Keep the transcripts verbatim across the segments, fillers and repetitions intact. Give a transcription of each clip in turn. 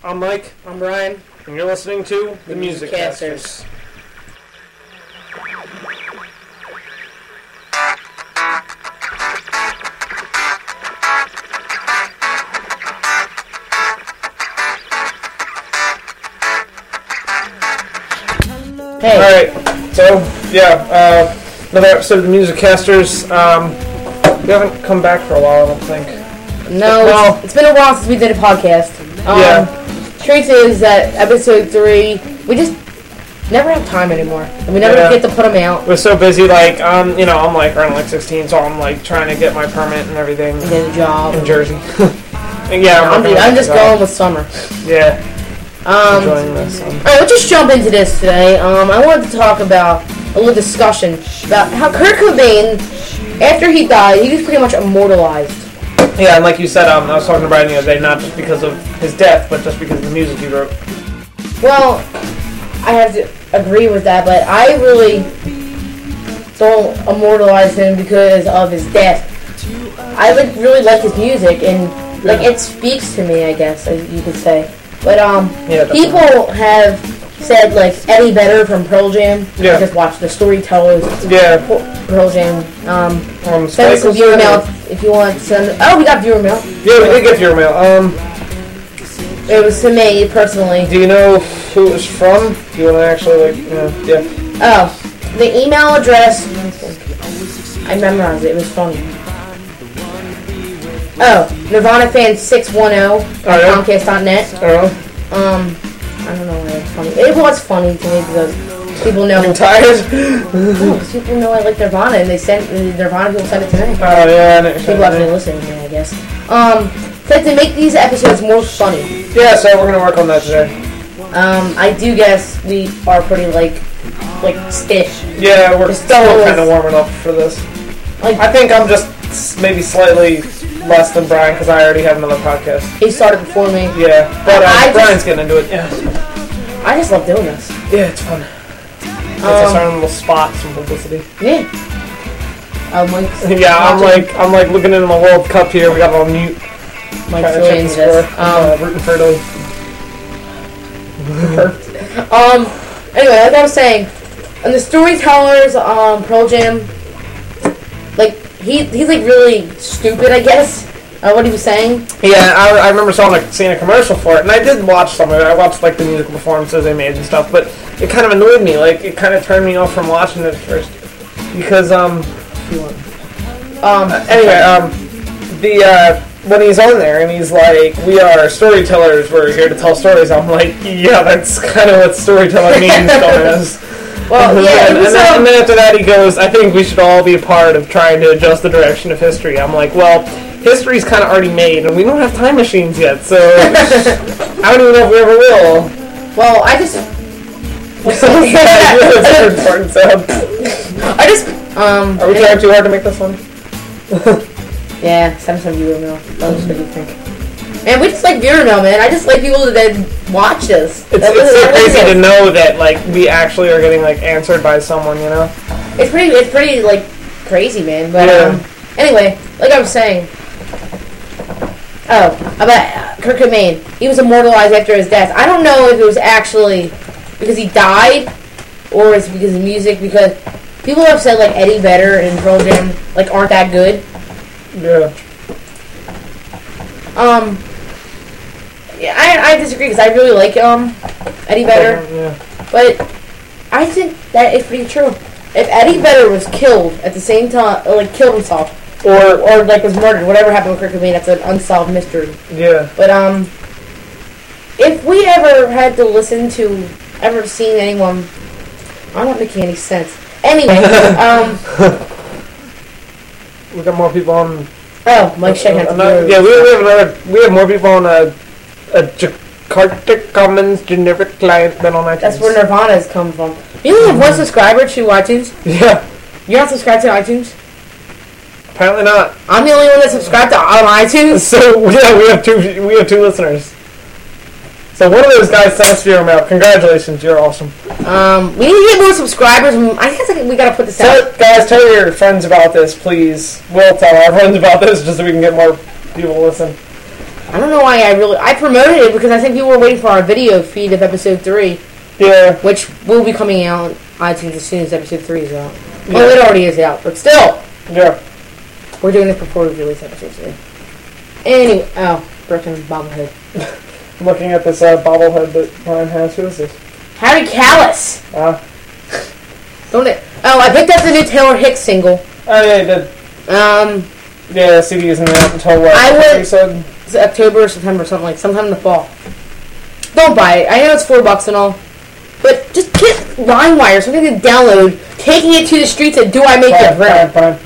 I'm Mike. I'm Brian. And you're listening to The, the Music Casters. Casters. Hey. Alright, so, yeah, uh, another episode of The Music Casters. Um, we haven't come back for a while, I don't think. No, well, it's, it's been a while since we did a podcast. Um, yeah. Truth is that episode three, we just never have time anymore. And we never Yeah. get to put them out. We're so busy, like, um, you know, I'm like around like sixteen, so I'm like trying to get my permit and everything And get a job. in Jersey. And yeah, I'm, I'm, I'm just job. going with summer. Yeah, Um, enjoying this. Um, Alright, let's just jump into this today. Um, I wanted to talk about a little discussion about how Kurt Cobain, after he died, he was pretty much immortalized. yeah, and like you said, um, I was talking to Brian the other day, not just because of his death, but just because of the music he wrote. Well, I have to agree with that, but I really don't immortalize him because of his death. I like really like his music, and like Yeah. it speaks to me, I guess as you could say. But um, Yeah, definitely. people have said like Eddie Vedder from Pearl Jam. Yeah. I just watched the Storytellers. Yeah. Pearl Jam. Um, Um, send us Spike some was viewer in mail it. if you want. Send. Oh, we got viewer mail. Yeah, we did get your mail. Um, It was to me personally. do you know who it was from? Do you want to actually, like, you know, yeah. Oh, the email address. I memorized it. It was funny. Oh, Nirvana fan six one zero at Oh, yeah? Comcast dot net. I don't know. Um, I don't know why it's funny. It was funny to me because people know. I'm tired. No, 'cause people know I like Nirvana, and they sent Nirvana people sent it to me. Oh, yeah, I know. People actually listen to me, I guess. Um, said to make these episodes more funny. Yeah, so we're going to work on that today. Um, I do guess we are pretty like, like stiff. Yeah, we're Just still always- kind of warming up for this. Like I think I'm just s- maybe slightly less than Brian because I already have another podcast. he started before me. Yeah, but uh, I just- Brian's getting into it. Yeah, I just love doing this. yeah, it's fun. It's Um, our own little spot, some publicity. Yeah. Oh, Mike's Yeah, I'm watching. like I'm like looking into the World Cup here. We got it on mute. Mike's Trying to really check into the this. score. Um, uh, rooting for Italy. Um, anyway, like I was saying, and the Storytellers, um, Pearl Jam, like, he he's, like, really stupid, I guess, uh, what he was saying. Yeah, I, I remember saw like seeing a commercial for it, and I did watch some of it. I watched like the musical performances they made and stuff, but it kind of annoyed me. Like it kind of turned me off from watching it at first because um. Um, Anyway, um, the uh, when he's on there and he's like, "We are storytellers. We're here to tell stories." I'm like, "Yeah, that's kind of what storyteller means, dumbass." well, And yeah, then, it was, and, then, um, and then after that he goes, "I think we should all be a part of trying to adjust the direction of history." I'm like, "Well, history's kind of already made, and we don't have time machines yet, so I don't even know if we ever will." well, I just, That's an important sound. I just, um, Are we trying too hard to make this one? yeah, send some viewer mail. Tell us what you think. Man, we just like viewer mail, man. I just like people to then watch this. It's, That it's was- so that was crazy it. to know that like we actually are getting like answered by someone, you know? It's pretty, it's pretty, like, crazy, man. But, Yeah. um, anyway, like I was saying, oh, about uh, Kurt Cobain. He was immortalized after his death. I don't know if it was actually because he died or it's because of music, because people have said, like, Eddie Vedder and Pearl Jam, like, aren't that good. Yeah. Um, yeah, I, I disagree, because I really like, um, Eddie Vedder. Yeah. But I think that is pretty true. If Eddie Vedder was killed at the same time, or like killed himself, or or like was murdered, whatever happened with Kurt Cobain, that's an unsolved mystery. Yeah. But um, if we ever had to listen to, ever seen anyone, I'm not making any sense. Anyway, um, We got more people on. oh, Mike Shanahan. Another, yeah, we, we have another. We have more people on a, a Jakarta Commons generic client than on iTunes. That's where Nirvana's come from. You only have one subscriber to iTunes. Yeah. You're not subscribed to iTunes. Apparently not. I'm the only one that's subscribed to on iTunes. So yeah, we have two. We have two listeners. So one of those guys sent us viewer mail. Congratulations, you're awesome. Um, we need to get more subscribers. I guess like, we gotta put this Tell, out. guys, tell your friends about this, please. We'll tell our friends about this just so we can get more people to listen. I don't know why I really I promoted it because I think people were waiting for our video feed of episode three. Yeah. Which will be coming out on iTunes as soon as episode three is out. Yeah. Well, it already is out, but still. Yeah. We're doing it before we release episode three. Anyway, oh, broken bobblehead. I'm looking at this uh, bobblehead that Brian has. Who is this? Harry Callis. Ah. Don't it? Oh, I picked up the new Taylor Hicks single. Oh yeah, you did. Um, Yeah, the C D isn't out until what? I would- You said. it's October or September, something like sometime in the fall. Don't buy it. I know it's four bucks and all, but just get LimeWire, something to download. Taking it to the streets and do I make Fine, it fine, right? fine.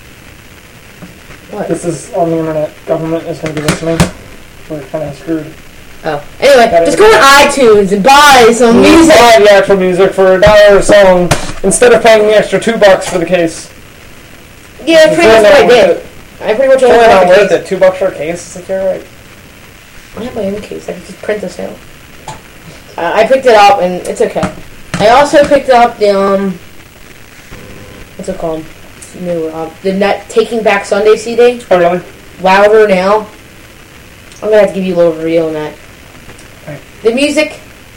What? This is on the internet. Government is going to be listening. We're kind of screwed. Oh, anyway, That just is- go on iTunes and buy some You music. buy the actual music for a dollar a song instead of paying the extra two bucks for the case. Yeah, It's pretty much really what I not worth did. it. I pretty much It's really only not bought the worth case. it. Two bucks for a case. It's like you're right. I have my own case. I can just print this out. Uh, I picked it up and it's okay. I also picked up the um, what's it called? It's new. Uh, the Net Taking Back Sunday C D. Oh really? Louder Now. I'm gonna have to give you a little review on that. Right. The music,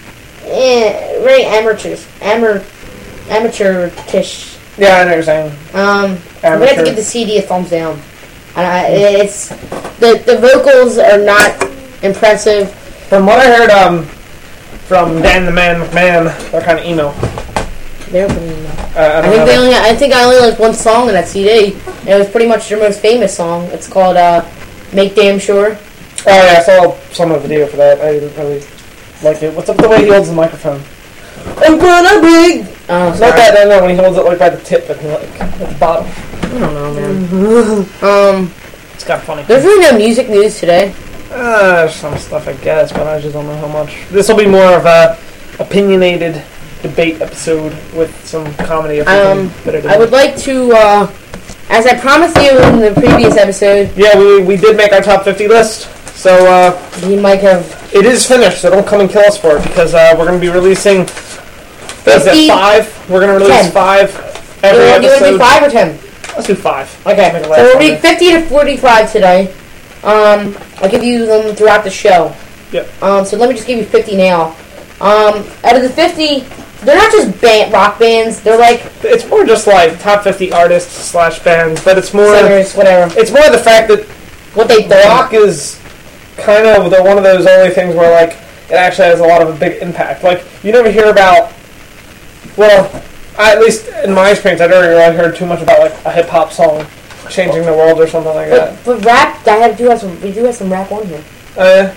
eh, very amateurs, amar, amateur-ish. Yeah, I know what you're saying. Um, I'm gonna have Amateur. to give the C D a thumbs down. And I, it's the the vocals are not impressive. From what I heard, um, from Dan the Man McMahon, they're kind of emo. They're pretty emo. Uh, I I don't think know. they only. I think I only like one song in that C D. And it was pretty much their most famous song. It's called uh, "Make Damn Sure." Oh yeah, I saw some of the video for that. I didn't really like it. What's up with the way he holds the microphone? I'm gonna be. Oh, Not sorry. that, no, no, when he holds it like by the tip and like at the bottom. I don't know, man. um, It's kind of funny. there's really no music news today. Uh, there's some stuff I guess, but I just don't know how much. This will be more of a opinionated debate episode with some comedy. If we Um, can fit it in. I would like to, uh, as I promised you in the previous episode, Yeah, we we did make our top fifty list, so uh, we might have it is finished. So don't come and kill us for it because uh, we're going to be releasing. Is fifty. that five? We're going to release ten. five You every want to episode. do five or ten? Let's do five. Okay, Make it so last it'll be longer. fifty to forty-five today. Um, I'll give you them throughout the show. Yep. Um, so let me just give you fifty now. Um, out of the fifty, they're not just band, rock bands. They're like It's more just like top fifty artists slash bands, but it's more. singers, whatever. It's more the fact that What they've done. rock is kind of the, one of those only things where like it actually has a lot of a big impact. Like you never hear about. Well, I, at least in my experience, I never really heard too much about like a hip hop song changing the world or something like that. But, but rap, I have, do have some. We do have some rap on here. Uh,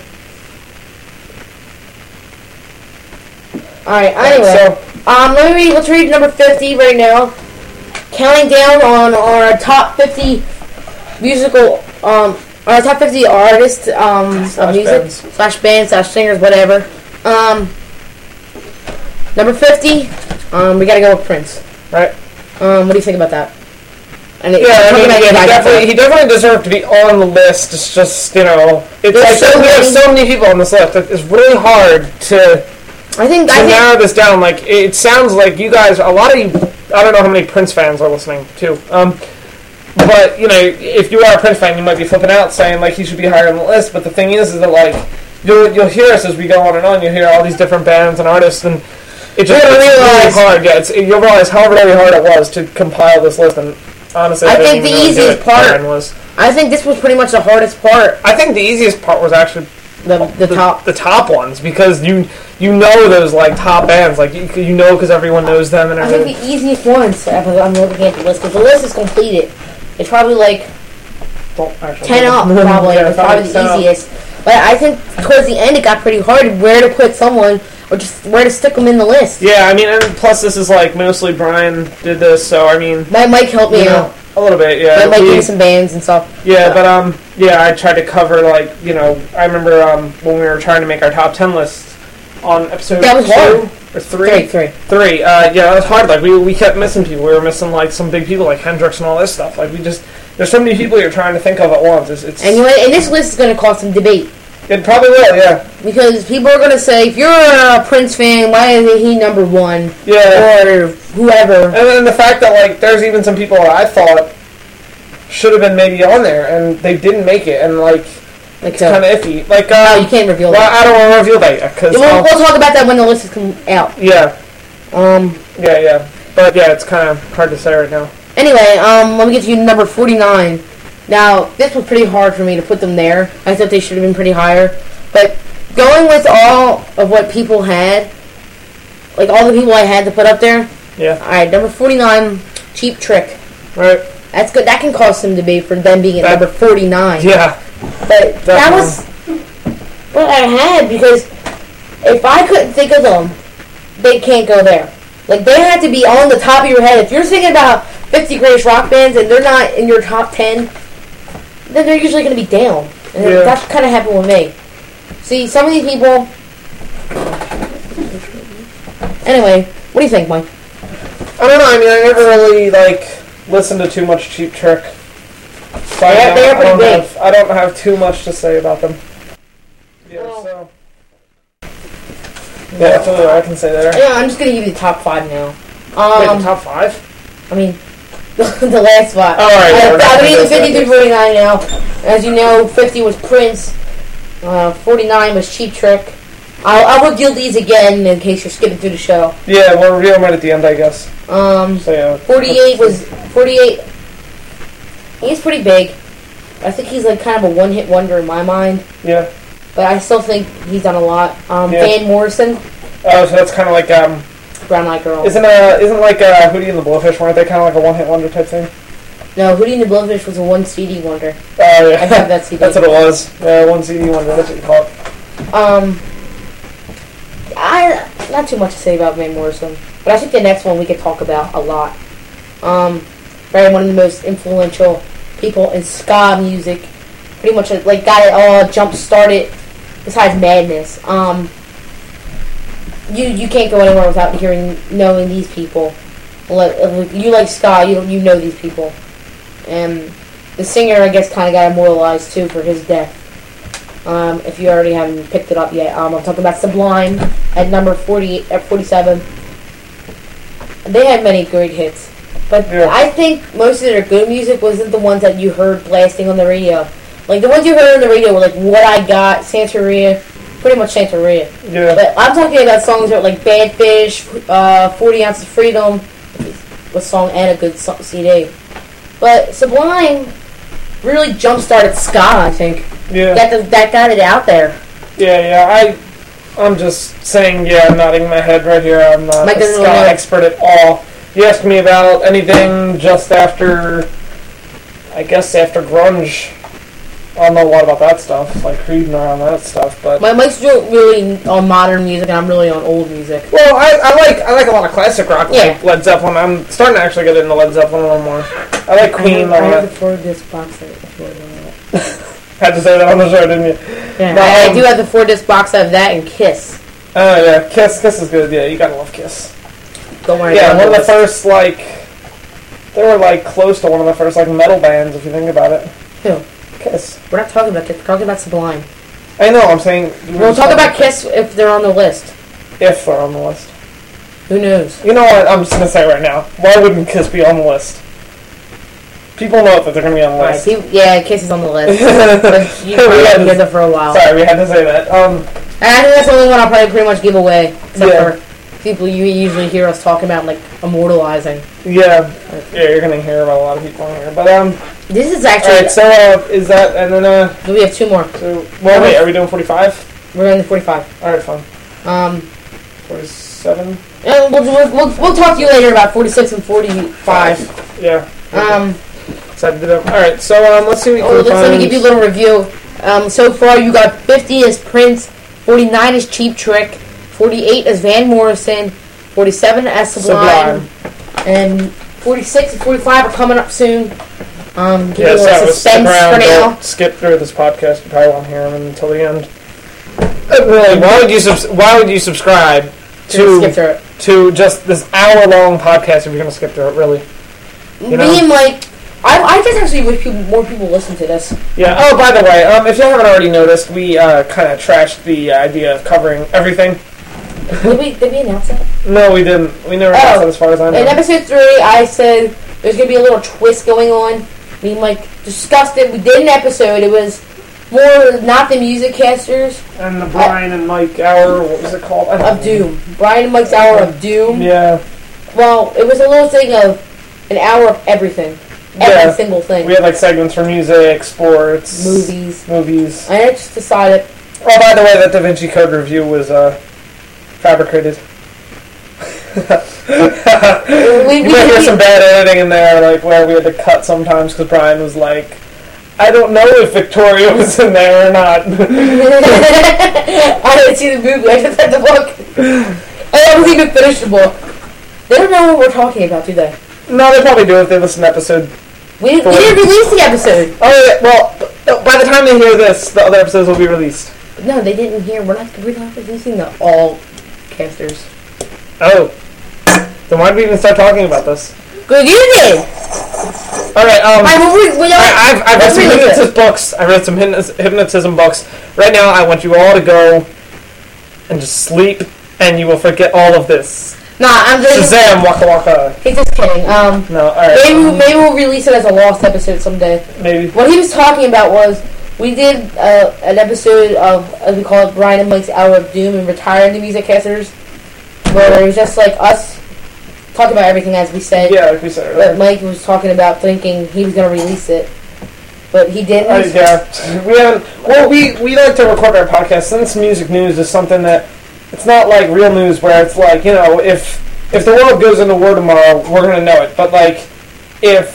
All right. Anyway, so um, let me read. Let's read number fifty right now. Counting down on our top fifty musical, um, our top fifty artists, um, of Slash music bands. slash bands slash singers, whatever. Um, number fifty. Um, we gotta go with Prince. right. Um, what do you think about that? And it- Yeah, I mean, talking about yeah, you he guys, definitely, he definitely deserved to be on the list. It's just, you know, it's There's like so we have many- so many people on this list. It's really hard to I think. to I think. narrow this down. Like it sounds like you guys, a lot of you, I don't know how many Prince fans are listening too. Um, but you know, if you are a Prince fan, you might be flipping out saying like he should be higher on the list. But the thing is, is that like you'll you'll hear us as we go on and on. You'll hear all these different bands and artists, and it just You're it's gonna really realize- hard. Yeah, it's, you'll realize how very hard it was to compile this list. And honestly, I I, didn't think the even really do easiest it. part- Aaron was. I think this was pretty much the hardest part. I think the easiest part was actually The the, the top. the top ones because you you know those like top bands like you, you know because everyone knows them and I think everything. the easiest ones. I'm looking at the list because the list is completed. It's probably like Well, actually, ten up, probably. Yeah, it's probably ten the up. easiest. But I think towards the end it got pretty hard where to put someone or just where to stick them in the list. Yeah, I mean, and plus this is like mostly Brian did this, so I mean, That might help me you know, out. a little bit, yeah. That might We- give me some bands and stuff. yeah, but um, yeah, I tried to cover like you know, I remember um when we were trying to make our top ten lists on episode That was two hard. or three, Three, three. three. Uh, yeah, it was hard. Like we we kept missing people. We were missing like some big people like Hendrix and all this stuff. Like we just there's so many people you're trying to think of at once. It's, it's And you know, and this list is going to cause some debate it probably will, yeah, because people are going to say, if you're a Prince fan, why isn't he number one yeah. or whoever? And then the fact that like there's even some people that I thought should have been maybe on there and they didn't make it, and like Like it's kind of iffy. Like, uh, no, you can't reveal well, that. I don't want to reveal that yet. Cause we'll, we'll talk about that when the list is come out. Yeah. Um. Yeah, yeah. But yeah, it's kind of hard to say right now. Anyway, um, let me get to you number forty-nine. Now, this was pretty hard for me to put them there. I thought they should have been pretty higher. But going with all of what people had, like all the people I had to put up there. Yeah. All right, number forty-nine, Cheap Trick. Right. That's good. That can cause some debate for them being at that, number forty-nine. Yeah. But definitely. That was what I had, because if I couldn't think of them, they can't go there. Like, they have to be on the top of your head. If you're thinking about fifty greatest rock bands and they're not in your top ten, then they're usually going to be down. And yeah. That's kind of happened with me. See, some of these people... Anyway, what do you think, Mike? I don't know. I mean, I never really, like, listened to too much Cheap Trick. So they're, they're pretty I big. Have, I don't have too much to say about them. Yeah, oh. so... Yeah, that's all I can say there. Yeah, I'm just going to give you the top five now. Um, Wait, the top five? I mean, the last spot. All right. Uh, Yeah, I'm going to fifty through forty-nine now. As you know, fifty was Prince. Uh, forty-nine was Cheap Trick. I'll, I'll reveal these again in case you're skipping through the show. Yeah, we'll reveal them right at the end, I guess. Um, so, yeah. forty-eight was... forty-eight... He's pretty big. I think he's like kind of a one-hit wonder in my mind. Yeah. But I still think he's done a lot. Um, yeah. Van Morrison. Oh, so that's kind of like... um. Brown Eyed Girl. Isn't uh isn't like uh, Hootie and the Blowfish, weren't they kind of like a one-hit wonder type thing? No, Hootie and the Blowfish was a one C D wonder. Oh, yeah. I have that C D. That's what it was. Yeah, one C D wonder, that's what you call it. Um, I, not too much to say about Van Morrison, but I think the next one we could talk about a lot. Um, probably one of the most influential people in ska music. Pretty much, like, got it all jump-started, besides Madness. Um... You you can't go anywhere without hearing knowing these people. Like, you like ska, you you know these people. And the singer, I guess, kind of got immortalized too for his death. Um, if you already haven't picked it up yet, um, I'm talking about Sublime at number forty at forty-seven. They had many great hits, but yeah. I think most of their good music wasn't the ones that you heard blasting on the radio. Like the ones you heard on the radio were like "What I Got," Santeria. Pretty much Santeria. Yeah. But I'm talking about songs that are like Bad Fish, uh, forty Ounces of Freedom, a song and a good C D. But Sublime really jump-started ska, I think. Yeah. That, the, that got it out there. Yeah, yeah. I, I'm just saying, yeah, I'm nodding my head right here. I'm not Mike a ska really expert at all. You asked me about anything just after, I guess after grunge. I don't know a lot about that stuff, like Creed and around that stuff, but my Mike's really on modern music, and I'm really on old music. Well, I, I like I like a lot of classic rock, yeah. like Led Zeppelin. I'm starting to actually get into Led Zeppelin a little more. I like Queen. I have, I have the four disc box set. Had to say that on the show, didn't you? Yeah, but, I, um, I do have the four disc box set of that and Kiss. Oh uh, yeah, Kiss. Kiss is good. Yeah, you gotta love Kiss. Don't worry. Yeah, one of the first like they were like close to one of the first like metal bands, if you think about it. Who? Kiss. We're not talking about Kiss. We're talking about Sublime. I know. I'm saying we'll talk about Kiss if they're on the list. If they're on the list. Who knows? You know what? I'm just gonna say right now. Why wouldn't Kiss be on the list? People know that they're gonna be on the list. Right, people, yeah, Kiss is on the list. But you probably haven't heard that for a while. Sorry, we had to say that. Um, and I think that's the only one I'll probably pretty much give away, except yeah. for people you usually hear us talking about, like immortalizing. Yeah, yeah, you're gonna hear about a lot of people on here, but um. This is actually... Alright, so, uh, is that, and then, uh... We have two more. So, well, wait, are we doing forty-five? We're doing forty-five. Alright, fine. Um... forty-seven? And we'll, we'll, we'll, we'll talk to you later about forty-six and forty-five. Five. Yeah. Um... So Alright, so, um, let's see what we oh, can let's find. Let me give you a little review. Um, so far, you got fifty is Prince, forty-nine is Cheap Trick, forty-eight is Van Morrison, forty-seven as Sublime, Sublime. And forty-six and forty-five are coming up soon. Um, give yeah, you a so little suspense around, for now. Don't skip through this podcast. You probably won't hear them until the end. Uh, really, why would you subs- Why would you subscribe to skip through it. to just this hour long podcast if you're going to skip through it? Really, you know? Me and Mike. I, I just actually wish people, more people listen to this. Yeah. Oh, by the way, um, if you haven't already noticed, we uh, kind of trashed the idea of covering everything. Did we? Did we announce that? No, we didn't. We never announced oh, that as far as I know. In episode three, I said there's going to be a little twist going on. We like discussed it. We did an episode. It was more not the music casters And the Brian and Mike hour, what was it called? I don't of know. Doom. Brian and Mike's hour of Doom. Yeah. Well, it was a little thing of an hour of everything. Every Yeah. single thing. We had like segments for music, sports, Movies. movies. I just decided. Oh, by the way, that Da Vinci Code review was uh, fabricated. We, You we, might hear we- some bad editing in there, like where we had to cut sometimes because Brian was like, "I don't know if Victoria was in there or not." I didn't see the movie. I just had the book. I haven't even finished the book. They don't know what we're talking about, do they? No, they probably do if they listen to episode. We, we didn't release the episode. Oh, yeah, well, by the time they hear this, the other episodes will be released. No, they didn't hear. We're not. We're not releasing the all casters. Oh, then why did we even start talking about this? Good, you did. All right, um, I, we, we, we, I, I've, I've read let's some release it. hypnotist books. I read some hypnos- hypnotism books. Right now, I want you all to go and just sleep, and you will forget all of this. Nah, I'm just. Shazam, waka waka. He's just kidding. Um, No, all right. maybe maybe we'll release it as a lost episode someday. Maybe. What he was talking about was we did uh, an episode of, as we call it, Brian and Mike's Hour of Doom and retiring the music casters, where it was just like us talking about everything as we said. Yeah, like we said But earlier. Mike was talking about thinking he was going to release it, but he didn't. Uh, yeah, we haven't. Well, we we like to record our podcast since music news is something that it's not like real news where it's like, you know, if if the world goes into war tomorrow, we're gonna know it. But like, if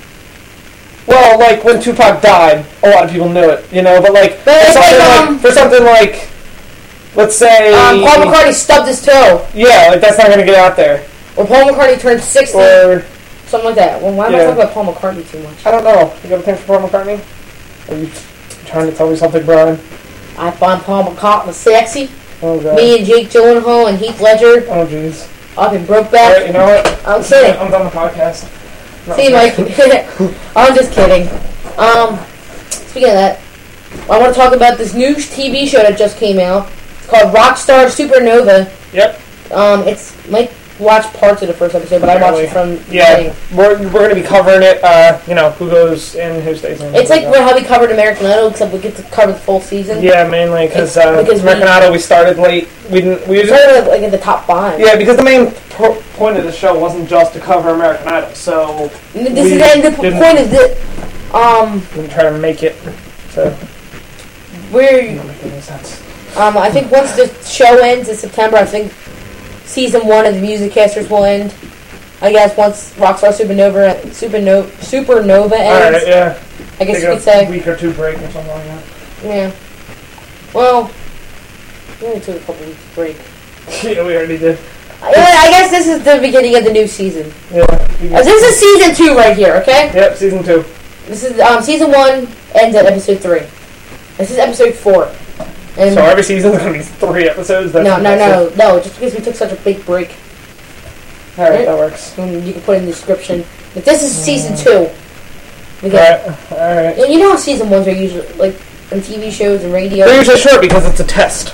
well, like when Tupac died, a lot of people knew it, you know. But like, But for, it's something like, like um, for something like, let's say, Um, Paul McCartney stubbed his toe, yeah, like that's not gonna get out there. or Paul McCartney turned sixty, Or something like that. Well, why am I Yeah. talking about Paul McCartney too much? I don't know. You got a thing for Paul McCartney? Are you trying to tell me something, Brian? I find Paul McCartney sexy. Oh god. Me and Jake Gyllenhaal and Heath Ledger Oh jeez. up in Alright, Brokeback. you know what? I'm kidding. I'm done the podcast. No, See, Mike. I'm just kidding. Um, speaking of that, I want to talk about this new T V show that just came out. It's called Rockstar Supernova. Yep. Um, it's Mike watched parts of the first episode, but I watched it from the Yeah, beginning. we're, we're going to be covering it, uh, you know, who goes in, who stays in. It's like who goes how we covered American Idol, except we get to cover the full season. out. Yeah, mainly cause, uh, Because we- American Idol, we started late. We didn't, we We just, started like in the top five. yeah, because the main po- point of the show wasn't just to cover American Idol, so And This We is and the p- didn't- point is that um we didn't try to make it, so we're it doesn't make any sense. um I think once the show ends in September, I think season one of the Music Casters will end. I guess once Rockstar Supernova Supernova Supernova ends, Alright, yeah. I guess Take you a could say. week or two break or something like that. Yeah. Well, we only took a couple weeks break. Yeah, we already did. I, I guess this is the beginning of the new season. Yeah. we Uh, this is season two right here, okay? Yep, season two. This is um season one ends at episode three. This is episode four. And So every season's going to be three episodes? That's no, no, impressive. no, no. Just because we took such a big break, Alright, that works. and you can put in the description. But this is season two. We got, Alright, alright. and you know how season ones are usually like in T V shows and radio. They're usually short because it's a test.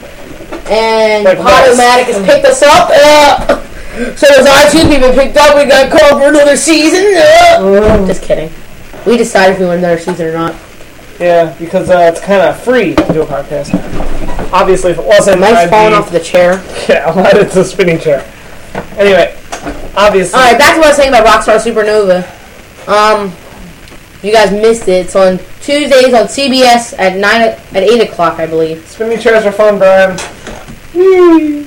And Like Podomatic has picked us up. Uh, so as our two people picked up, we got called for another season. Uh. Just kidding. We decided if we want another season or not. Yeah, because uh, it's kind of free to do a podcast. Obviously, if it wasn't, Mike's I'd falling be, off the chair. Yeah, I'm it's a spinning chair. Anyway, obviously. Alright, back to what I was saying about Rockstar Supernova. Um, you guys missed it. It's on Tuesdays on C B S at nine at eight o'clock, I believe. Spinning chairs are fun, Brian. Whee!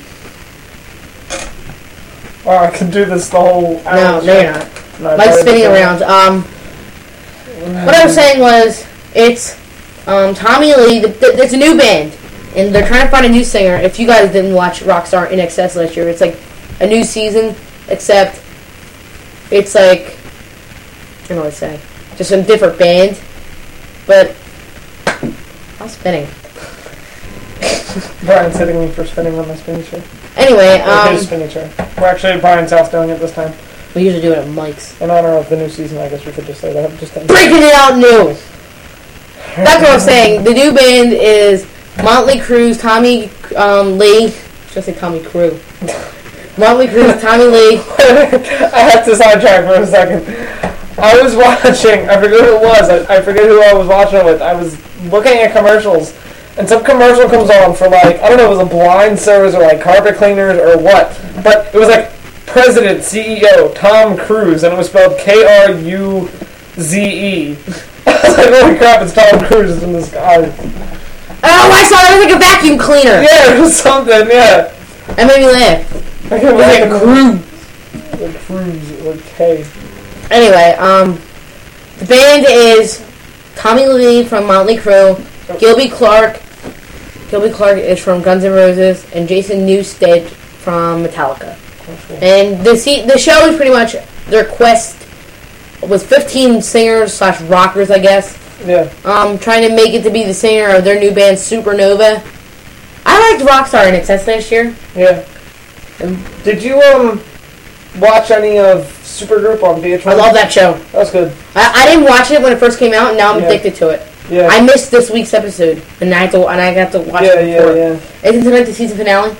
Wow, I could do this the whole hour. No, no, you're not. No, Mike's probably spinning the- around. Um, what I was saying was, it's um, Tommy Lee. The, the, there's a new band, and they're trying to find a new singer. If you guys didn't watch Rockstar In Excess last year, it's like a new season, except it's like I don't know what to say, just a different band. But I'm spinning. Brian's hitting me for spinning on my spinning chair. Anyway, Or um, his spinning chair. We're actually at Brian's house doing it this time. we usually do it at Mike's. In honor of the new season, I guess we could just say that. Just kidding. Breaking it out new. That's what I'm saying. The new band is Motley Crue, Tommy um, Lee. Should I say Tommy Crew? Motley Crue, Tommy Lee. I had to sidetrack for a second. I was watching, I forget who it was, I, I forget who I was watching it with. I was looking at commercials, and some commercial comes on for like I don't know if it was a blind service or like carpet cleaners or what, but it was like President C E O Tom Cruise, and it was spelled K R U Z E. I was like, holy crap, it's Tom Cruise in this guy. Oh, I saw it was like a vacuum cleaner. Yeah, it was something. Yeah. That made me laugh. I can't Like a Cruise. Like Cruise, like K. Anyway, um, the band is Tommy Lee from Motley Crue, Gilby Clarke. Gilby Clarke is from Guns N' Roses, and Jason Newsted from Metallica. And the se- the show is pretty much their quest was fifteen singers slash rockers, I guess. Yeah. Um, trying to make it to be the singer of their new band Supernova. I liked Rockstar in Excess last year. Yeah. And did you um watch any of Supergroup on V H one? I love that show. That was good. I, I didn't watch it when it first came out, and now I'm Yeah. addicted to it. Yeah. I missed this week's episode, and I had to and I got to watch yeah, it before. yeah, yeah. Isn't tonight the season finale?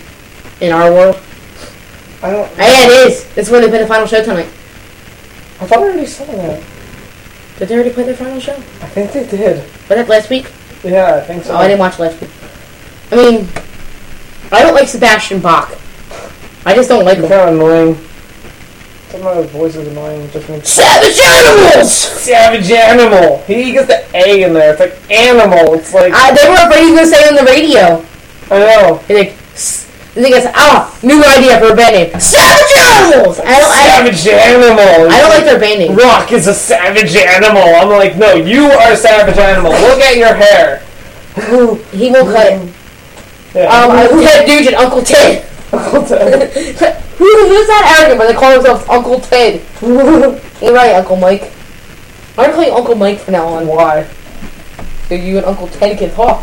In our world? I don't. Oh, yeah, it is. It's where they play the final show tonight. I thought I already saw that. Did they already play their final show? I think they did. Was that last week? Yeah, I think so. Oh, I didn't watch last week. I mean, I don't like Sebastian Bach. I just don't like He's him. kind of annoying. Some of his voice is annoying. It just makes Savage Animals! Savage Animal. He gets the A in there. It's like animal. It's like I, they were afraid he was going to say it on the radio. I know. He's like, S- the thing is, oh, new idea for a band name. Savage Animals! I don't, I, Savage Animal. I don't like their band name. Rock is a savage animal. I'm like, no, you are a savage animal. Look at your hair. He will cut it. Yeah. Um, uh, Ted Nugent, Uncle Ted. Uncle Ted. Who, who's that arrogant, but they call themselves Uncle Ted? You're right, Uncle Mike. I'm going to call you Uncle Mike from now on. Why? So you and Uncle Ted can talk.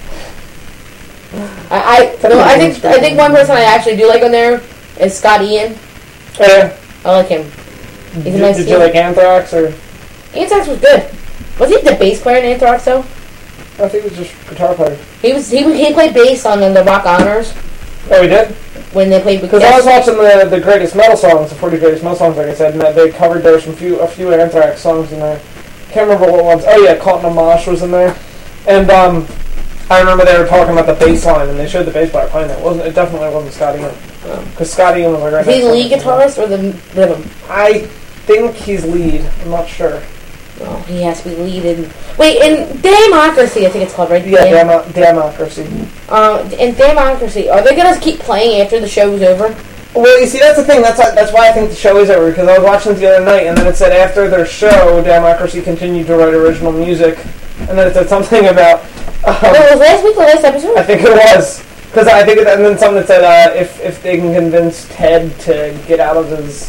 I, I, no, I think I think one person I actually do like on there is Scott Ian. Yeah. I like him. He's a Did, nice did dude. you like Anthrax or? Anthrax was good. Was he the bass player in Anthrax though? I think it was just guitar player. He was he he played bass on the Rock Honors Oh, we did? when they played. Because I was watching the the greatest metal songs, the forty greatest metal songs, like I said, and they covered there some few a few Anthrax songs in there. Can't remember what ones. Oh yeah, Caught in a Mosh was in there, and um, I remember they were talking about the bass line, and they showed the bass player playing it. wasn't It definitely wasn't Scott Ian, because Scott Ian was like right Is he the next lead to him. guitarist or the rhythm? I think he's lead. I'm not sure. Oh, he has to be lead in. Wait, in Democracy, I think it's called, right? Yeah, Dam- Demo- Democracy. Um, in Democracy, are they gonna keep playing after the show's over? Well, you see, that's the thing. That's why, that's why I think the show is over, because I was watching it the other night, and then it said after their show, Democracy continued to write original music, and then it said something about. Um, Wait, was last week the last episode? I think it was, because I think, it, and then something that said uh, if if they can convince Ted to get out of his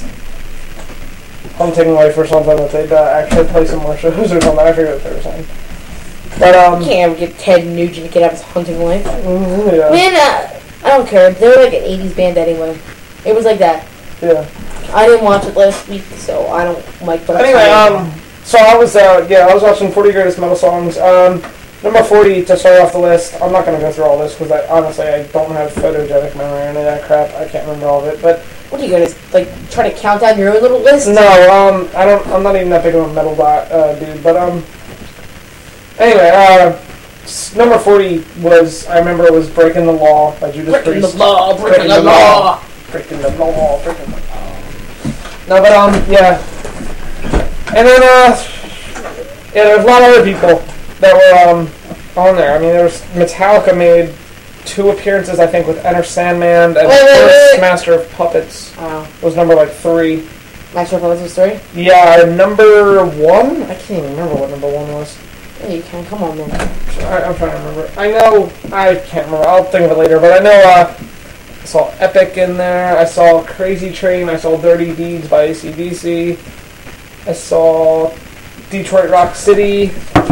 hunting life or something, that they'd uh, actually play some more shows or something. I forget what they were saying. But um, You can't ever get Ted Nugent to get out of his hunting life. mhm, yeah, Man, uh, I don't care. They were like an eighties band anyway. It was like that. yeah. I didn't watch it last week, so I don't like. But Anyway, um, so I was, uh, yeah, I was watching forty greatest metal songs. Um, number forty to start off the list. I'm not gonna go through all this because I honestly I don't have photogenic memory or any of that crap. I can't remember all of it. But what are you gonna like try to count down your own little list? no, um, I don't. I'm not even that big of a metal bot, uh, dude. But um, anyway, uh, s- number forty was I remember it was "Breaking the Law" by Judas Breaking Priest. the law, breaking, Breaking the, the law. Breaking the law, breaking the law. No, but um, yeah. And then uh, yeah, there's a lot of other people that were um on there. I mean, there was Metallica made two appearances, I think, with Enter Sandman, and Wait, wait, first wait. Master of Puppets Wow. was number like three. Master of Puppets story? Yeah, number one. I can't even remember what number one was. Yeah, you can. Come on, man. I, I'm trying to remember. I know. I can't remember. I'll think of it later. But I know. Uh, I saw Epic in there. I saw Crazy Train. I saw Dirty Deeds by A C D C. I saw Detroit Rock City.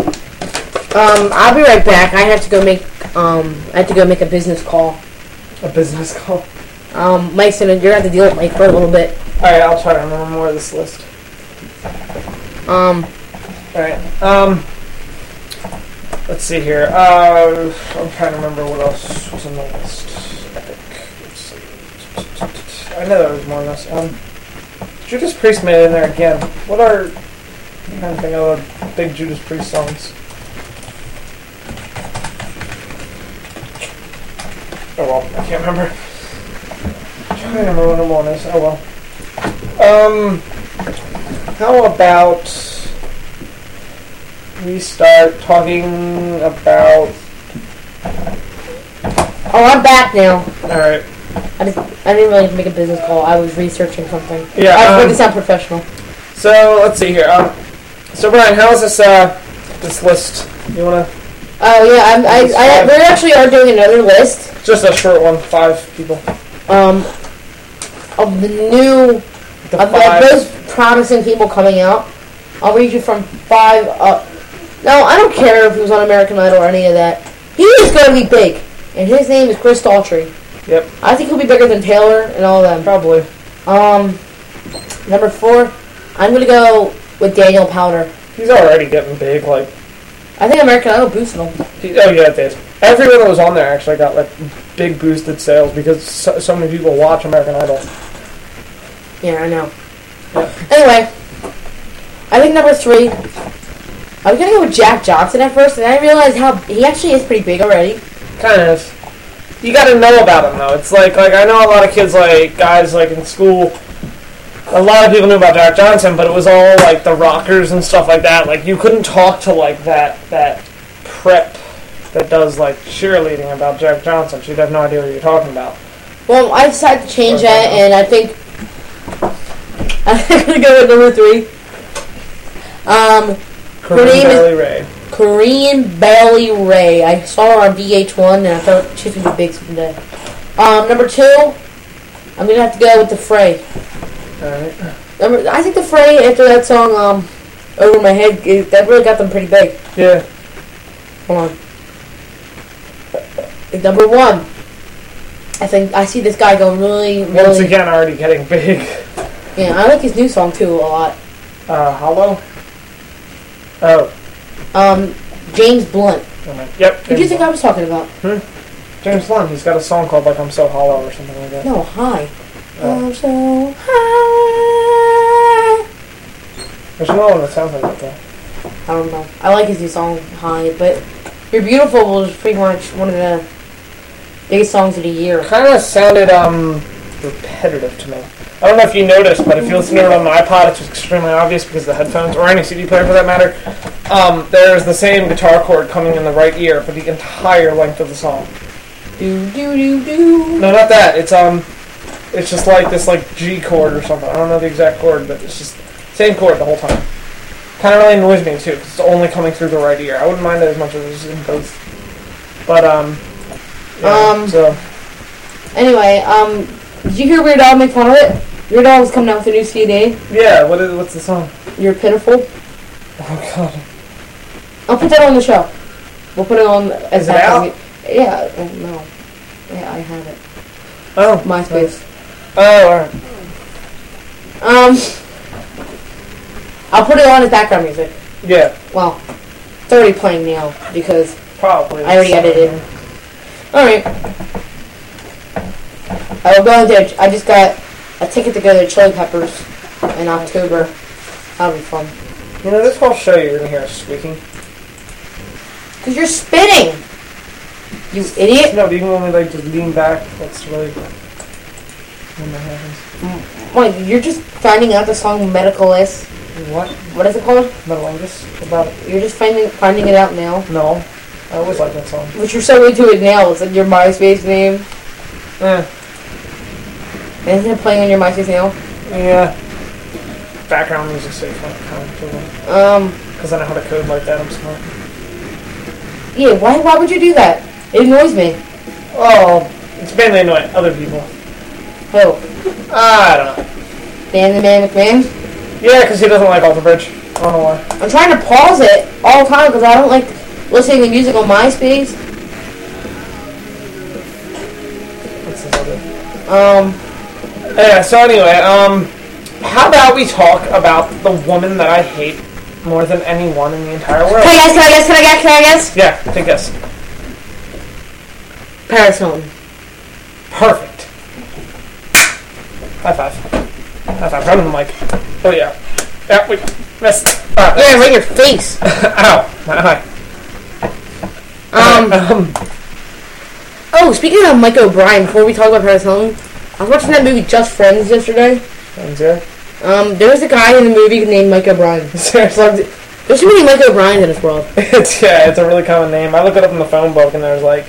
Um, I'll be right back. I have to go make um, I have to go make a business call. A business call. Um, Mike's gonna, you're gonna have to deal with Mike for a little bit. Alright, I'll try to remember more of this list. Um, Alright. Um. Let's see here. Uh, I'm trying to remember what else was on the list. Epic. Let's see. I know there was more on this. Um, Judas Priest made it in there again. What are... I'm trying to think of the big Judas Priest songs. Oh well, I can't remember. I'm trying to remember what number one is. Oh well. Um, how about we start talking about... Oh, I'm back now. Alright. I just I didn't really make a business call. I was researching something. Yeah, I was um, making it sound professional. So, let's see here. Um, so, Brian, how's this, uh, this list? You wanna... Oh yeah, I'm, I, I, we actually are doing another list. Just a short one, five people. Um, of the new, The of the five. most promising people coming out. I'll read you from five up. No, I don't care if he was on American Idol or any of that. He is going to be big, and his name is Chris Daughtry. Yep. I think he'll be bigger than Taylor and all of them. Probably. Um, number four, I'm going to go with Daniel Powder. He's already getting big, like... I think American Idol boosted him. He, oh, yeah, it did. Everyone that was on there actually got, like, big boosted sales because so, so many people watch American Idol. Yeah, I know. Yep. Anyway, I think number three, I was going to go with Jack Johnson at first, and I realized how he actually is pretty big already. Kind of. You gotta know about him, though. It's like, like, I know a lot of kids, like, guys, like, in school... A lot of people knew about Jack Johnson, but it was all like the rockers and stuff like that. Like you couldn't talk to like that that prep that does like cheerleading about Jack Johnson. She'd have no idea what you're talking about. Well, I decided to change that, and I think I'm gonna go with number three. Um, her name Bailey is Ray. Corinne Bailey Ray. I saw her on V H one, and I thought she's gonna be big someday. Um, number two, I'm gonna have to go with the Fray. Alright. Number, I think the Fray after that song, um, Over My Head, it, that really got them pretty big. Yeah. Hold on. Number one, I think I see this guy go really, really. Once again, already getting big. Yeah, I like his new song too a lot. Uh, Hollow? Oh. Um, James Blunt. Oh my- Yep. Who do you think I was talking about? Hmm? James Blunt. He's got a song called like I'm So Hollow or something like that. No, Hi. Oh. I'm so high. There's no one that sounds like that though. I don't know. I like his new song, High, but You're Beautiful was pretty much one of the biggest songs of the year. Kind of sounded um repetitive to me. I don't know if you noticed, but if you listen to it on my iPod, it's extremely obvious because the headphones, or any C D player for that matter, um, there's the same guitar chord coming in the right ear for the entire length of the song. Do do do do. No, not that. It's um, it's just like this like G chord or something. I don't know the exact chord, but it's just same chord the whole time. Kind of really annoys me too because it's only coming through the right ear. I wouldn't mind it as much as it's in both. But um, yeah, Um, so Anyway, um, did you hear Weird Al make fun of it? Weird Al is coming out with a new C D. yeah, what is what's the song? You're Pitiful. Oh god, I'll put that on the show. We'll put it on as Is it background out? mu- Yeah, oh, no. Yeah, I have it. oh MySpace. Oh, alright. Um, I'll put it on as background music. Yeah, Well, it's already playing now because probably. I already edited it. Alright. I will go into, I just got a ticket to go to Chili Peppers in October. That'll be fun. You know, this whole show you're gonna hear us squeaking. Because you're spinning! You idiot! No, but even when we like just lean back, that's really when that happens. Wait, you're just finding out the song Medicalist. What? What is it called? Metalongus? About it? You're just finding finding it out now. No. I always like that song. But you're so into it now. It's like your MySpace name. Eh. Isn't it playing on your MySpace now? Yeah. Background music's safe kind of cool. Um, Because I know how to code like that, I'm smart. yeah, why why would you do that? It annoys me. Oh, it's mainly annoying other people. Who? I don't know. Dan the Man McMahon? Yeah, because he doesn't like Alter Bridge. I don't know why. I'm trying to pause it all the time because I don't like listening to music on MySpace. What's this other? Um, Yeah, so anyway, um, how about we talk about the woman that I hate more than anyone in the entire world? can I guess? Can I guess? Can I guess? Can I guess? Yeah, take this. Paris Hilton. Perfect. High five. High five. Run on the mic. Oh yeah. Yeah, we missed. Ah, Yeah, right in your face. Ow. Hi. Um, um, Oh, speaking of Mike O'Brien, before we talk about Paris Hilton, I was watching that movie Just Friends yesterday. Friends, yeah. Um, there was a guy in the movie named Mike O'Brien. Seriously. There's too many Mike O'Briens in this world. It's, yeah, it's a really common name. I looked it up in the phone book, and there's like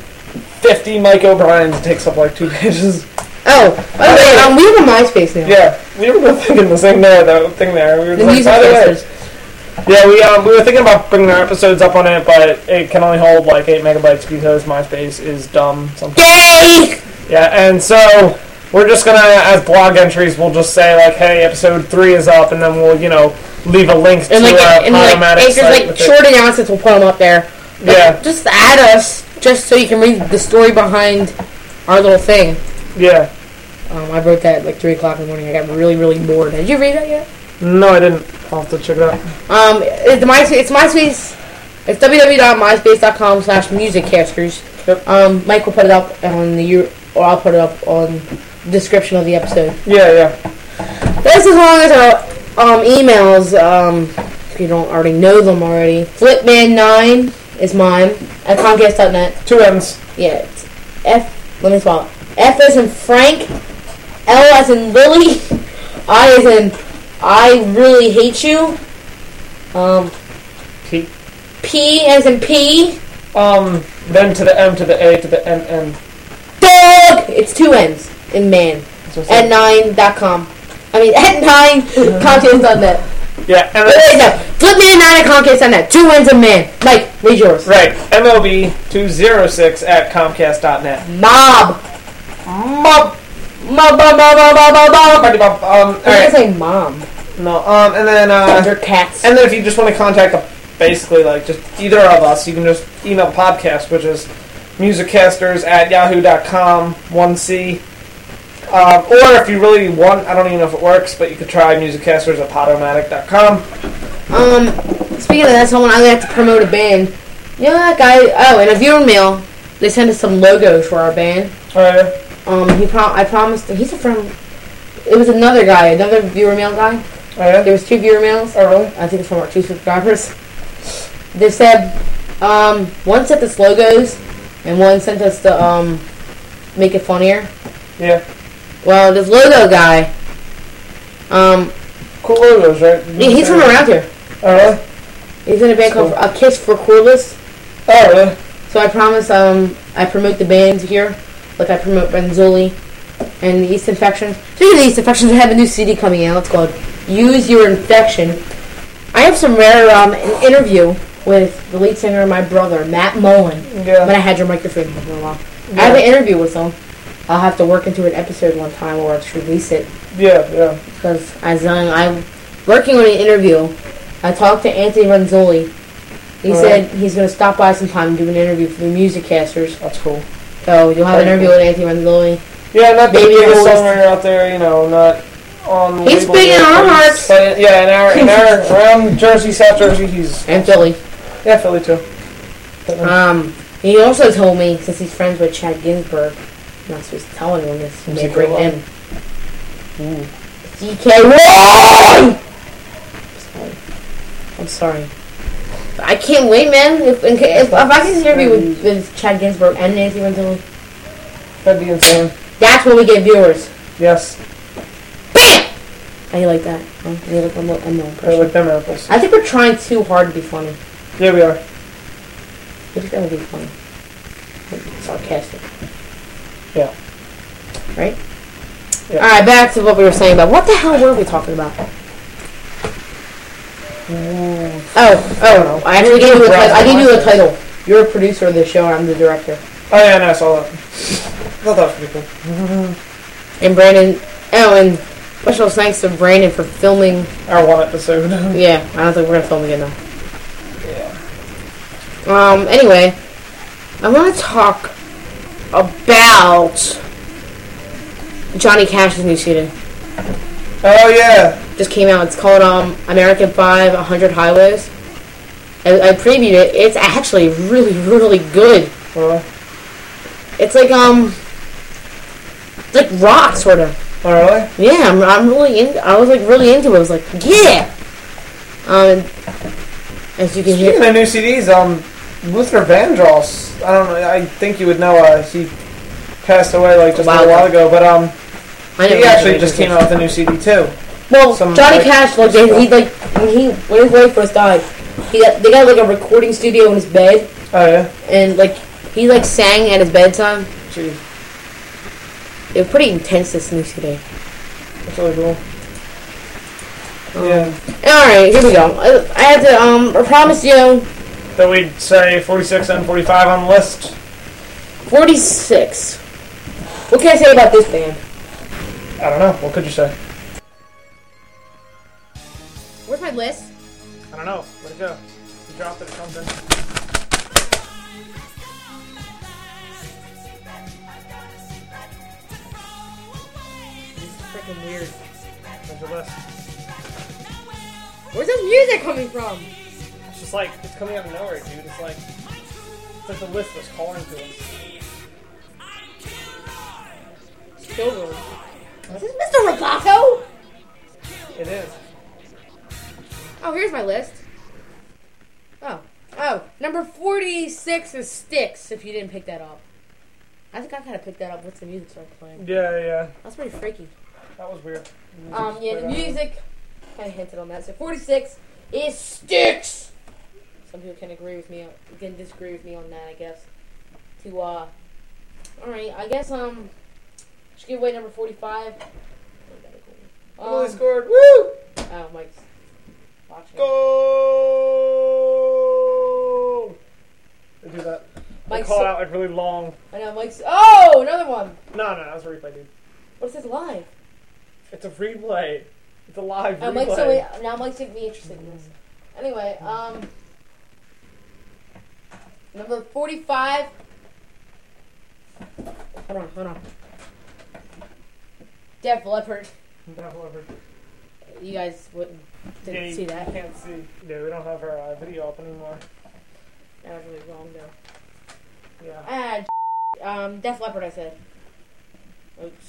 fifty Mike O'Briens. It takes up like two pages. Oh, by the way, um, we have a MySpace now. Yeah, we were both thinking the same there, the thing there. We were The like, music by the way, casters. yeah, we um, we were thinking about bringing our episodes up on it, but it can only hold like eight megabytes because MySpace is dumb. Sometimes. Gay! Yeah, and so we're just gonna, as blog entries, we'll just say like, hey, episode three is up, and then we'll, you know, leave a link And to like, our and like, Podomatic anchors, site like with short it. announcements, we'll put them up there. Like, Yeah. Just add us, just so you can read the story behind our little thing. Yeah. Um, I wrote that at like three o'clock in the morning. I got really, really bored. Did you read that yet? No, I didn't. I'll have to check it out. Um, it's MySpace. It's MySpace. It's www.myspace.com slash musiccasters. Yep. Um, Mike will put it up on the U- or I'll put it up on the description of the episode. Yeah, yeah. That's as long as our um, emails. Um, if you don't already know them already, flipman nine is mine at Comcast dot net. Two M's. Yeah, it's F. Let me spell it. F as in Frank, L as in Lily, I as in I really hate you. Um, P. P as in P. Um, then to the M to the A to the N N. Dog! It's two N's in man. At nine dot com. I mean, at nine, Comcast dot net. Yeah, and Wait, wait, no. Flipman nine at Comcast dot net. Two N's in man. Mike, read yours. right, M O B two oh six at Comcast dot net. Mob. Mob. Mob, mob, mob, mob, mob, mob, mob, mob. Um, I was alright. gonna say mom. No, um, and then, uh... Thundercats. And then if you just want to contact, a, basically, like, just either of us, you can just email the podcast, which is musiccasters at yahoo dot com, one C. Um, or if you really want, I don't even know if it works, but you could try musiccasters at podomatic dot com. Um, speaking of that, someone I like to promote a band. You know that guy? Oh, in a viewer mail, they sent us some logos for our band. Oh, yeah? Um, he pro- I promised. He's a from. It was another guy, another viewer mail guy. Oh, yeah? There was two viewer mails. Oh, really? I think it's from our two subscribers. They said, um, one sent us logos, and one sent us to um, make it funnier. Yeah. Well, this logo guy, um, Cool logos, right? he- he's from around here. Oh, really? He's in a band called A Kiss for Cordless. Oh, really? So I promise, um, I promote the bands here, like I promote Benzoli and the East Infection. Speaking of the East Infections, I have a new C D coming out. It's called Use Your Infection. I have some rare um, an interview with the lead singer of my brother, Matt Mullen. Yeah. But I had your microphone for a while. Yeah. I have an interview with him. I'll have to work into an episode one time or I'll just release it. Yeah, yeah. Because as I'm, I'm working on an interview, I talked to Anthony Renzoli. He All said he's going to stop by sometime and do an interview for the Music Casters. That's cool. So you'll have an Very interview cool. with Anthony Renzoli. Yeah, not the Baby biggest Holes. songwriter out there, you know, not on... He's label big in yet, our but he's- hearts. But yeah, in our, in our, around Jersey, South Jersey, he's... And Philly. Yeah, Philly too. Um, he also told me, since he's friends with Chad Ginsburg, I'm not supposed to tell anyone this, he Who's may he bring called? him. D K one! Sorry. I'm sorry. I can't wait, man. If, if, if I can see interview with, with Chad Ginsburg and Nancy Renzoli, That'd be insane. that's when we get viewers. Yes. Bam! How you like that? Huh? How you like I'm, I'm I like them apples. I think we're trying too hard to be funny. Yeah, we are. We're just gonna be funny. Sarcastic. Yeah. Right? Yeah. Alright, back to what we were saying about what the hell were we talking about? Mm. Oh, oh, I actually gave you a title. I gave you a title. You're a producer of the show, and I'm the director. Oh, yeah, no, I saw that. I thought that was pretty cool. And Brandon, oh, and special thanks to Brandon for filming. Our one episode. Yeah, I don't think we're gonna film again though. Yeah. Um, anyway, I want to talk about Johnny Cash's new C D. Oh, yeah. Just came out. It's called um American Five, one hundred Highways. I, I previewed it. It's actually really, really good. Uh, It's like um, it's like rock sort of. oh, really? Yeah, I'm, I'm really in. I was like really into it. I was like, yeah. Um, as you can Speaking hear, of new C Ds, um, Luther Vandross. I don't know. I think you would know. Uh, he passed away like just Wow. a while ago, but um, I never he actually knew just this. came out with a new C D too. Well, Some, Johnny like- Cash, like they, he like when he when his wife first died, he got, they got like a recording studio in his bed, Oh yeah. and like he like sang at his bedtime. Jeez, It was pretty intense this new C D. that's really cool. Um, Yeah. All right, here we go. I, I have to um I promise you That we'd say forty-six and forty-five on the list. forty-six. What can I say about this band? I don't know. What could you say? Where's my list? I don't know. Where'd it go? You dropped it or something. This is freaking weird. Where's your list? Where's this music coming from? It's just like, it's coming out of nowhere, dude. It's like, it's like the list was calling to us. Children. Is this Mister Roboto? It is. Oh, here's my list. Oh. Oh, number forty-six is Styx, if you didn't pick that up. I think I kind of picked that up once the music started playing. Yeah, yeah. That's pretty freaky. That was weird. Um, yeah, the music, kind of hinted on that. So forty-six is Styx! Some people can agree with me, can disagree with me on that, I guess. To, uh, alright, I guess, um, should give away number forty-five. Emily Um, scored. Woo! oh, Mike's watching. Goal! They do that. They Mike's call it so- out like really long. I know, Mike's, oh, another one! No, no, that's a replay, dude. What says live? It's a replay. It's a live Uh, replay. Mike's so, now Mike's getting me interested in this. Anyway, um, number forty-five. Hold on, hold on. Def Leppard. However, You guys wouldn't didn't yeah, see you that. can't see. Yeah, we don't have our uh, video up anymore. That was really wrong though. Yeah. Ah, um, Def Leppard. I said. Oops.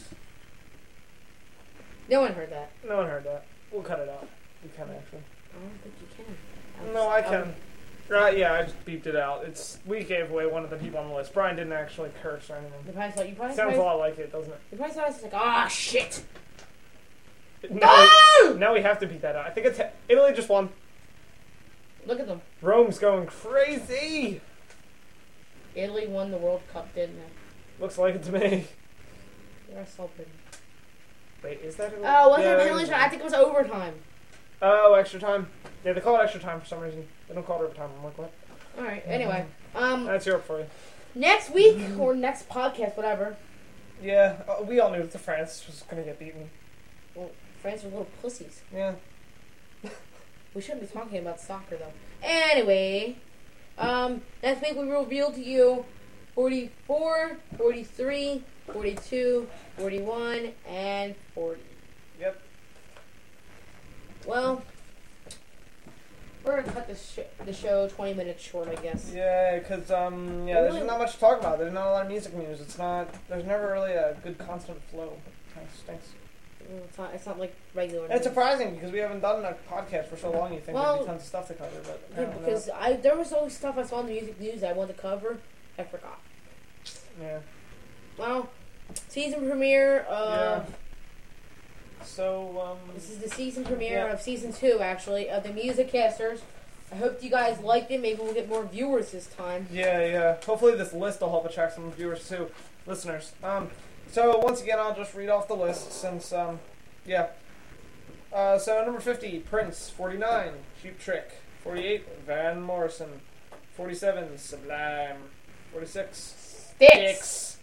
No one heard that. No one heard that. We'll cut it out. We can actually. I don't think you can. was- No, I was- can. Right, yeah, I just beeped it out. It's we gave away one of the people on the list. Brian didn't actually curse or You anything. probably thought you probably Sounds a probably, lot like it, doesn't it? you probably thought I was like, ah, shit. Now, we, Ah! now we have to beat that out. I think it's Italy just won. Look at them. Rome's going crazy. Italy won the World Cup, didn't they? Looks like it to me. They're so pretty. Wait, is that? Italy? Oh, wasn't Yeah, it it penalty is. shot? I think it was overtime. Oh, extra time. Yeah, they call it extra time for some reason. They don't call it overtime. I'm like, what? All right. Anyway, um, That's Europe for you. next week or next podcast, whatever. Yeah, uh, we all knew that France was going to get beaten. Well, France are little pussies. Yeah. We shouldn't be talking about soccer though. Anyway, um, next week we will reveal to you forty-four, forty-three, forty-two, forty-one, and forty. Yep. Well, we're gonna cut this sh- the show twenty minutes short, I guess. Yeah, because, um, yeah, there's Really? not much to talk about. There's not a lot of music news. It's not, there's never really a good constant flow. Kind of stinks. Mm, It's not. It's not like regular. And it's news. surprising because we haven't done a podcast for so long. You think Well, there'd be tons of stuff to cover, but Yeah, apparently because I there was always stuff I saw in the music news I wanted to cover. I forgot. not. Yeah. Well, season premiere of Yeah. So, um, this is the season premiere Yeah. of season two, actually, of the Music Casters. I hope you guys liked it. Maybe we'll get more viewers this time. yeah, yeah. Hopefully this list will help attract some viewers too, listeners. Um, so once again, I'll just read off the list since, um, yeah. Uh, so number fifty, Prince. forty-nine, Cheap Trick. forty-eight, Van Morrison. forty-seven, Sublime. forty-six, Sticks.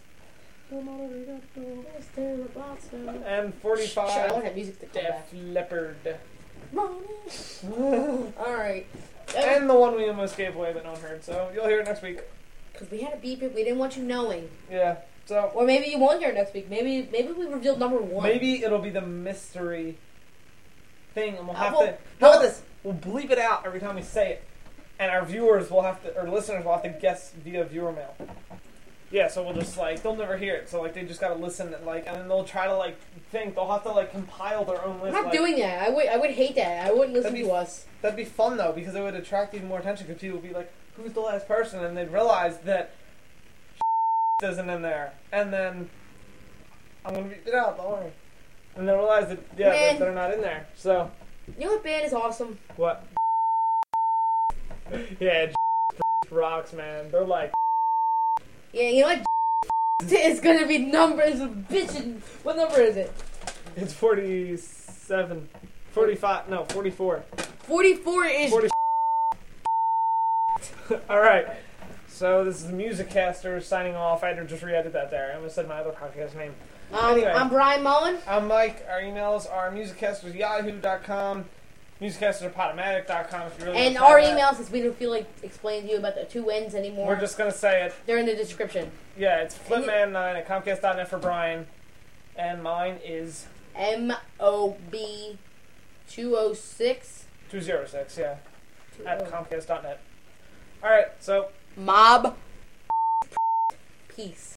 and Shit, I forty-five, want that music to come back. Def Leppard. Alright. And the one we almost gave away that no one heard, so you'll hear it next week. Because we had to beep it, we didn't want you knowing. Yeah, so Or maybe you won't hear it next week. Maybe maybe we revealed number one. maybe it'll be the mystery thing, and we'll Uh, have well, to. How well- about this? We'll bleep it out every time we say it, and our viewers will have to, or listeners will have to guess via viewer mail. Yeah, so we'll just like they'll never hear it, so like they just gotta listen and like, and then they'll try to like think. They'll have to like compile their own I'm list. not like, doing that. I would I would hate that. I wouldn't listen That'd be- to us. That'd be fun though, because it would attract even more attention. Because people would be like, who's the last person, and they realize that isn't in there, and then I'm gonna beat it out. Don't worry. And they realize that yeah, that they're not in there. So you know what band is awesome? what? Yeah, rocks, man. They're like yeah, you know what? It's gonna be numbers of bitchin'. What number is it? It's forty-seven, forty-five, no, forty-four. forty-four is. forty All right. So this is the Musicaster signing off. I had to just re-edit that there. I almost said my other podcast name. Um, anyway, I'm Brian Mullen. I'm Mike. Our emails are musicasters at yahoo dot com, musicasters at podomatic dot com if you really And want to our try that. emails, since we don't feel like explaining to you about the two wins anymore. We're just going to say it. They're in the description. Yeah, it's flipman nine at comcast dot net for Brian. And mine is M O B two oh six. two oh six, yeah, at comcast dot net. All right, so Mob. Peace.